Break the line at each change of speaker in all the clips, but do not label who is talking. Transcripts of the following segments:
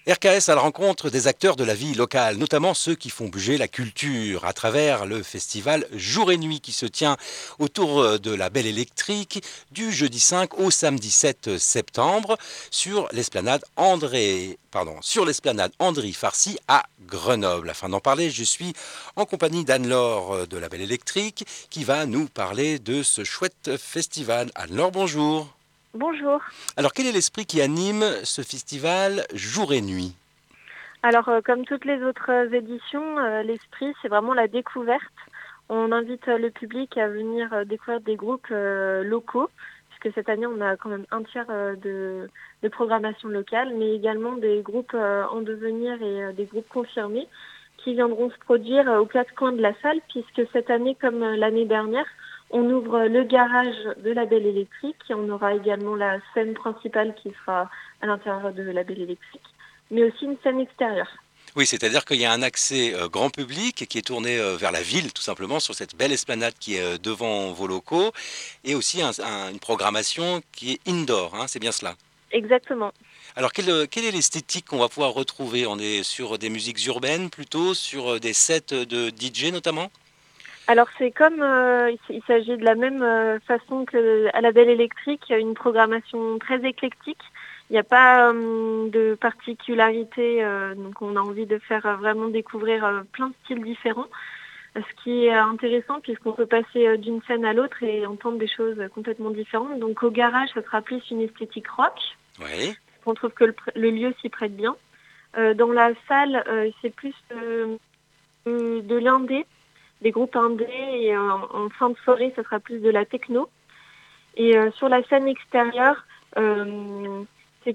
RKS à la rencontre des acteurs de la vie locale, notamment ceux qui font bouger la culture à travers le festival Jour et Nuit qui se tient autour de la Belle Électrique du jeudi 5 au samedi 7 septembre sur l'esplanade Andry Farcy à Grenoble. Afin d'en parler, je suis en compagnie d'Anne-Laure de la Belle Électrique qui va nous parler de ce chouette festival. Anne-Laure, bonjour.
Bonjour.
Alors, quel est l'esprit qui anime ce festival Jour et Nuit?
Alors, comme toutes les autres éditions, l'esprit, c'est vraiment la découverte. On invite le public à venir découvrir des groupes locaux, puisque cette année, on a quand même un tiers de programmation locale, mais également des groupes en devenir et des groupes confirmés qui viendront se produire aux quatre coins de la salle, puisque cette année, comme l'année dernière, on ouvre le garage de la Belle Électrique et on aura également la scène principale qui sera à l'intérieur de la Belle Électrique, mais aussi une scène extérieure.
Oui, c'est-à-dire qu'il y a un accès grand public qui est tourné vers la ville, tout simplement, sur cette belle esplanade qui est devant vos locaux, et aussi une programmation qui est indoor, hein, c'est bien cela.
Exactement.
Alors, quelle est l'esthétique qu'on va pouvoir retrouver? On est sur des musiques urbaines plutôt, sur des sets de DJ notamment?
Alors c'est comme il s'agit de la même façon que à la Belle Électrique, une programmation très éclectique. Il n'y a pas de particularité, donc on a envie de faire vraiment découvrir plein de styles différents. Ce qui est intéressant puisqu'on peut passer d'une scène à l'autre et entendre des choses complètement différentes. Donc au garage, ce sera plus une esthétique rock.
Oui.
On trouve que le lieu s'y prête bien. Dans la salle, c'est plus de l'indé, des groupes indés, et en fin de soirée, ce sera plus de la techno. Et sur la scène extérieure, c'est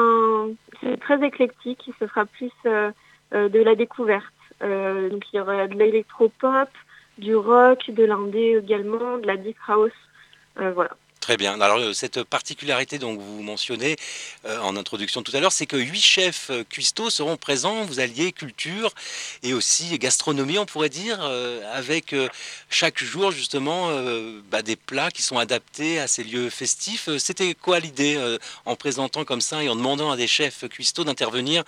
c'est très éclectique, ce sera plus de la découverte. Donc il y aura de l'électropop, du rock, de l'indé également, de la deep house, voilà.
Très bien. Alors, cette particularité dont vous mentionnez en introduction tout à l'heure, c'est que 8 chefs cuistots seront présents. Vous alliez culture et aussi gastronomie, on pourrait dire, avec chaque jour justement des plats qui sont adaptés à ces lieux festifs. C'était quoi l'idée en présentant comme ça et en demandant à des chefs cuistots d'intervenir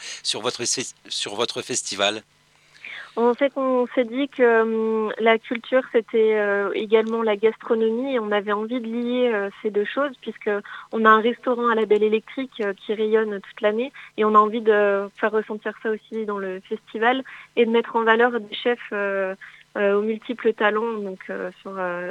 sur votre festival?
En fait, on s'est dit que la culture, c'était également la gastronomie et on avait envie de lier ces deux choses puisque on a un restaurant à la Belle Électrique qui rayonne toute l'année et on a envie de faire ressentir ça aussi dans le festival et de mettre en valeur des chefs aux multiples talents donc sur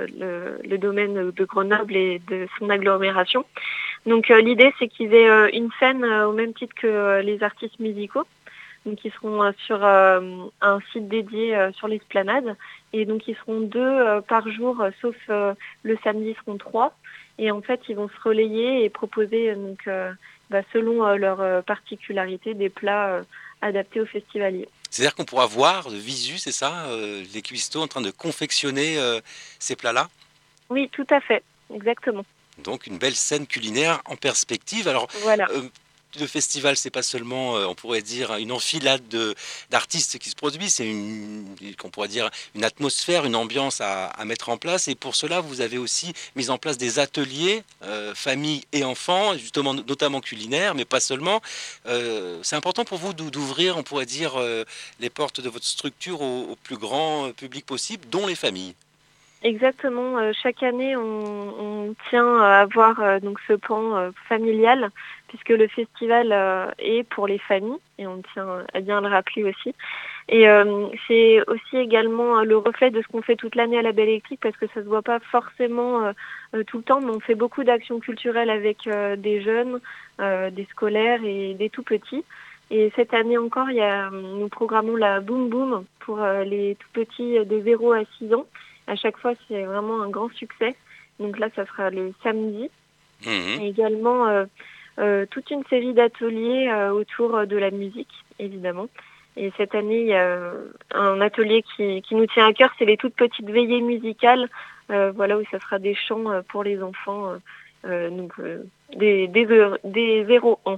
le domaine de Grenoble et de son agglomération. Donc l'idée, c'est qu'ils aient une scène au même titre que les artistes musicaux. Donc ils seront sur un site dédié sur l'esplanade et donc ils seront deux par jour, sauf le samedi ils seront trois. Et en fait ils vont se relayer et proposer donc selon leurs particularités des plats adaptés aux festivaliers.
C'est-à-dire qu'on pourra voir de visu, c'est ça, les cuistots en train de confectionner ces plats-là?
Oui, tout à fait, exactement.
Donc une belle scène culinaire en perspective. Alors,
Voilà.
euh, le festival, c'est pas seulement, on pourrait dire, une enfilade d'artistes qui se produisent, c'est qu'on pourrait dire, une atmosphère, une ambiance à mettre en place. Et pour cela, vous avez aussi mis en place des ateliers, famille et enfants, justement, notamment culinaires, mais pas seulement. C'est important pour vous d'ouvrir, on pourrait dire, les portes de votre structure au plus grand public possible, dont les familles.
Exactement. Chaque année, on tient à avoir donc ce pan familial, puisque le festival est pour les familles, et on tient à bien le rappeler aussi. Et c'est aussi également le reflet de ce qu'on fait toute l'année à la Belle Électrique, parce que ça se voit pas forcément tout le temps, mais on fait beaucoup d'actions culturelles avec des jeunes, des scolaires et des tout petits. Et cette année encore, nous programmons la Boom Boom pour les tout petits de 0 à 6 ans. À chaque fois, c'est vraiment un grand succès. Donc là, ça sera le samedi.
Mhm.
Et également, toute une série d'ateliers autour de la musique, évidemment. Et cette année, il y a un atelier qui nous tient à cœur, c'est les toutes petites veillées musicales. Voilà, où ça sera des chants pour les enfants, donc des 0 ans.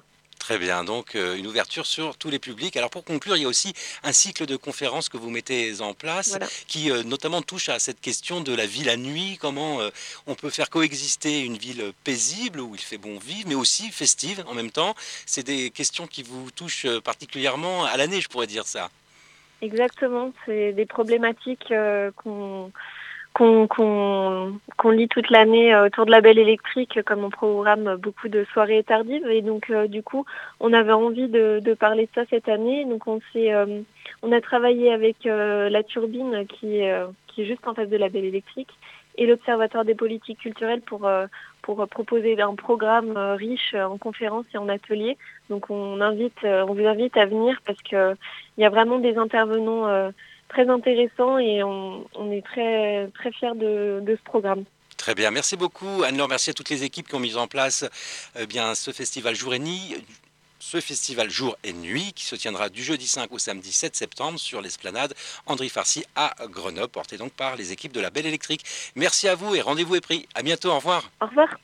Très bien, donc une ouverture sur tous les publics. Alors pour conclure, il y a aussi un cycle de conférences que vous mettez en place
Voilà.
qui notamment touche à cette question de la vie la nuit, comment on peut faire coexister une ville paisible où il fait bon vivre, mais aussi festive en même temps. C'est des questions qui vous touchent particulièrement à l'année, je pourrais dire ça.
Exactement, c'est des problématiques qu'on lit toute l'année autour de la Belle Électrique, comme on programme beaucoup de soirées tardives. Et donc, du coup, on avait envie de parler de ça cette année. Donc, on a travaillé avec la Turbine qui est juste en face de la Belle Électrique et l'Observatoire des politiques culturelles pour proposer un programme riche en conférences et en ateliers. Donc, on vous invite à venir parce que il y a vraiment des intervenants très intéressant et on est très, très fiers de ce programme.
Très bien, merci beaucoup Anne-Laure, merci à toutes les équipes qui ont mis en place bien, ce festival jour et nuit. Ce festival jour et nuit qui se tiendra du jeudi 5 au samedi 7 septembre sur l'esplanade André Farcy à Grenoble, porté donc par les équipes de la Belle Électrique. Merci à vous et rendez-vous est pris. À bientôt, au revoir.
Au revoir.